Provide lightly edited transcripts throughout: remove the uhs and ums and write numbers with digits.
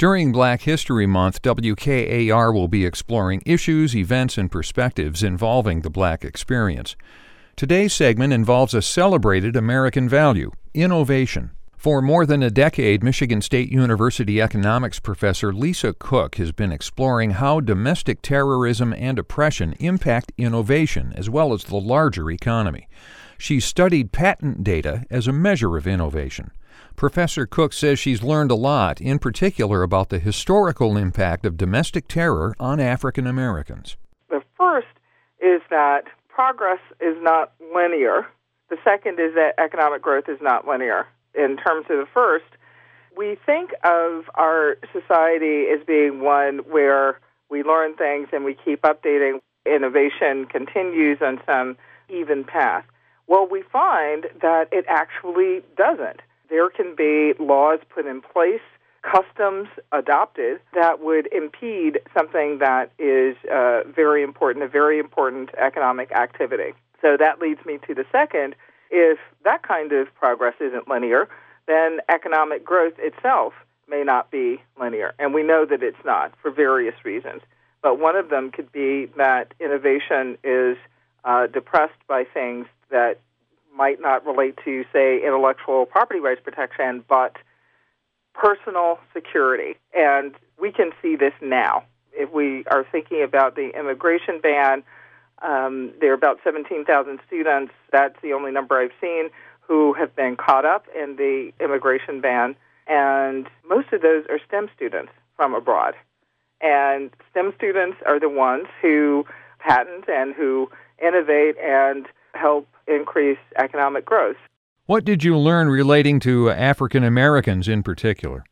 During Black History Month, WKAR will be exploring issues, events, and perspectives involving the Black experience. Today's segment involves a celebrated American value, innovation. For more than a decade, Michigan State University economics professor Lisa Cook has been exploring how domestic terrorism and oppression impact innovation as well as the larger economy. She studied patent data as a measure of innovation. Professor Cook says she's learned a lot, in particular about the historical impact of domestic terror on African Americans. The first is that progress is not linear. The second is that economic growth is not linear. In terms of the first, we think of our society as being one where we learn things and we keep updating. Innovation continues on some even path. Well, we find that it actually doesn't. There can be laws put in place, customs adopted that would impede something that is very important, a very important economic activity. So that leads me to the second. If that kind of progress isn't linear, then economic growth itself may not be linear. And we know that it's not for various reasons. But one of them could be that innovation is depressed by things that might not relate to, say, intellectual property rights protection, but personal security. And we can see this now. If we are thinking about the immigration ban, there are about 17,000 students, that's the only number I've seen, who have been caught up in the immigration ban, and most of those are STEM students from abroad. And STEM students are the ones who patent and who innovate and help increase economic growth. What did you learn relating to African Americans in particular?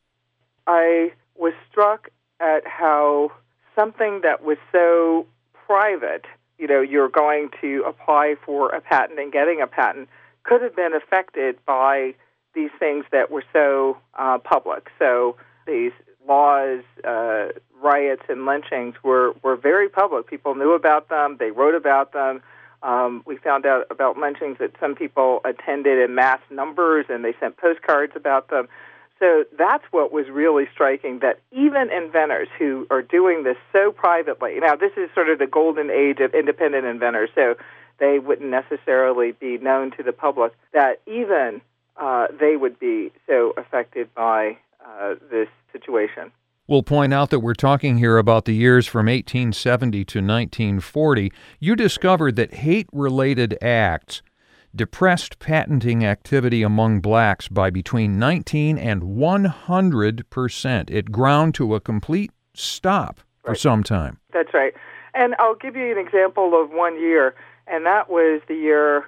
I was struck at how something that was so private, you're going to apply for a patent and getting a patent, could have been affected by these things that were so public. So these laws, riots, and lynchings were very public. People knew about them. They wrote about them. We found out about lynchings that some people attended in mass numbers, and they sent postcards about them. So that's what was really striking, that even inventors who are doing this so privately, now this is sort of the golden age of independent inventors, so they wouldn't necessarily be known to the public, that even they would be so affected by this situation. We'll point out that we're talking here about the years from 1870 to 1940. You discovered that hate-related acts depressed patenting activity among blacks by between 19 and 100%. It ground to a complete stop for some time. That's right. And I'll give you an example of one year, and that was the year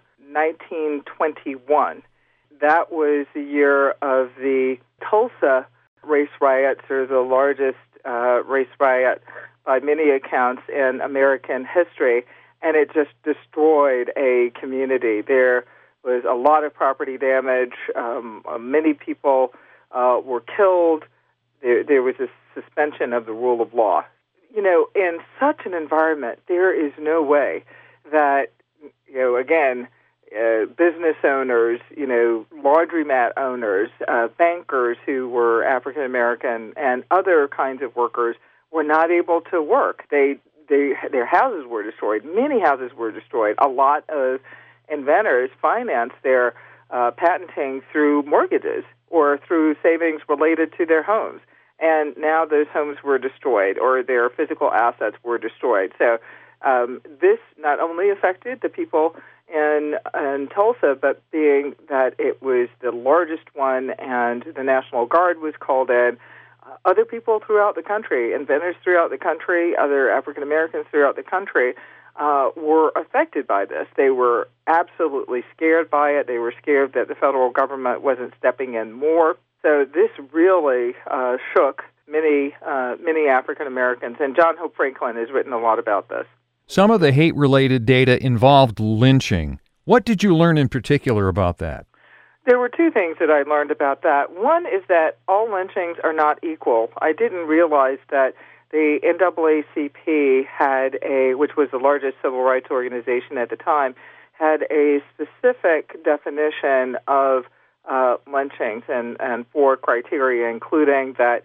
1921. That was the year of the Tulsa race riots, or the largest race riot by many accounts in American history, and it just destroyed a community. There was a lot of property damage. Many people were killed. There was a suspension of the rule of law. In such an environment, there is no way that, again, business owners, laundromat owners, bankers who were African American, and other kinds of workers were not able to work. Their houses were destroyed. Many houses were destroyed. A lot of inventors financed their patenting through mortgages or through savings related to their homes. And now those homes were destroyed, or their physical assets were destroyed. So this not only affected the people in Tulsa, but being that it was the largest one and the National Guard was called in, other people throughout the country, inventors throughout the country, other African Americans throughout the country were affected by this. They were absolutely scared by it. They were scared that the federal government wasn't stepping in more. So this really shook many African Americans, and John Hope Franklin has written a lot about this. Some of the hate-related data involved lynching. What did you learn in particular about that? There were two things that I learned about that. One is that all lynchings are not equal. I didn't realize that the NAACP which was the largest civil rights organization at the time, had a specific definition of lynchings and four criteria, including that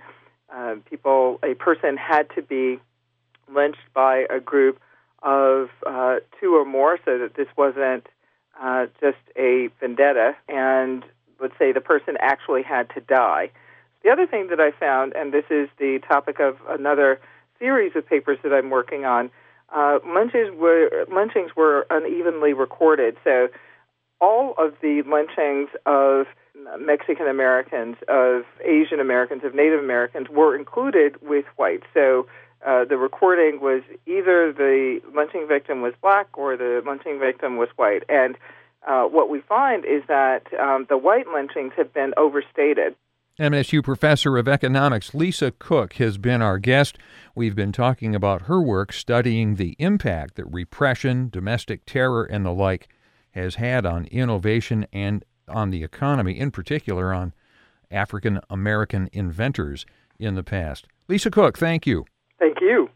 a person had to be lynched by a group of two or more, so that this wasn't just a vendetta, and let's say the person actually had to die. The other thing that I found, and this is the topic of another series of papers that I'm working on, lynchings were unevenly recorded. So all of the lynchings of Mexican Americans, of Asian Americans, of Native Americans were included with whites. So the recording was either the lynching victim was black or the lynching victim was white. And what we find is that the white lynchings have been overstated. MSU Professor of Economics Lisa Cook has been our guest. We've been talking about her work studying the impact that repression, domestic terror, and the like has had on innovation and on the economy, in particular on African American inventors in the past. Lisa Cook, thank you. Thank you.